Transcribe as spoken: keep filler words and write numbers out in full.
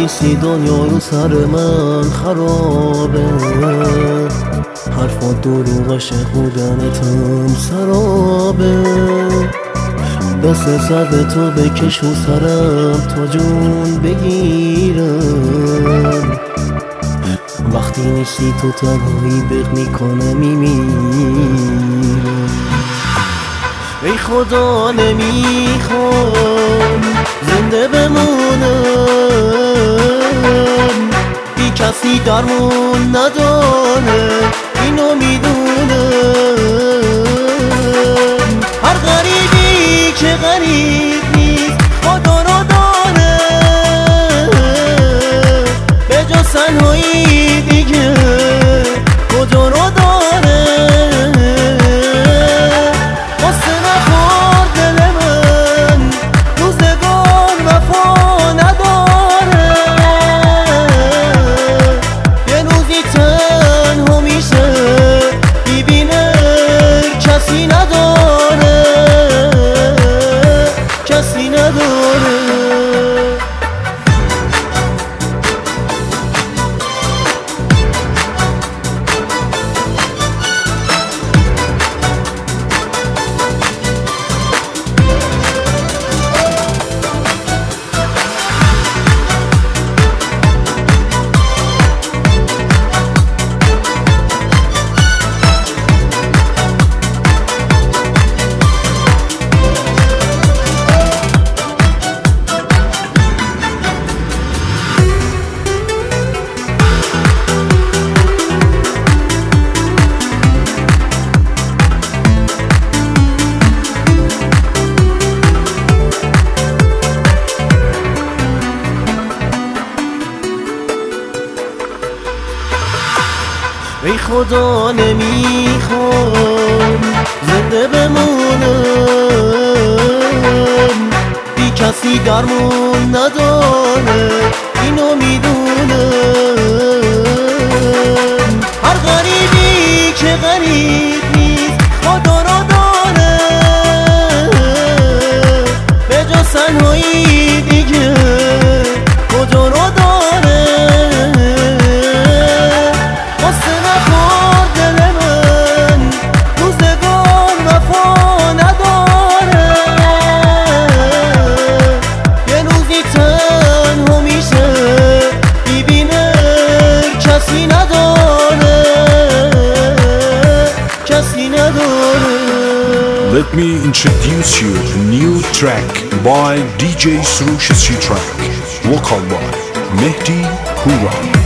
نیستی دنیا رو سر من خرابه، حرفات دروغش خودنتم سرابه. دست سر به تو بکش و سرم تا جون بگیرم، وقتی نیستی تو تنهایی بغ میکنم میمیرم. ای خدا نمیخوام زنده بمونم، بی کسی درمون نداره اینو میدونم. هر غریبی که غریب نیست خدا رو داره، به جز تنهایی دیگه کجا رو داره. قصه نخور دل من روزگار وفا نداره، یه روزی تنها میشه ببینه کسی نداره، کسی نداره. ای خدا نمیخوام زنده بمونم، بی کسی درمون نداره اینو میدونم. هر غریبی که غریب نیست خدا رو داره، به جز تنهایی دیگه کجا رو داره. Let me introduce you a new track by D J Surush Track, vocal by Mehdi Hura.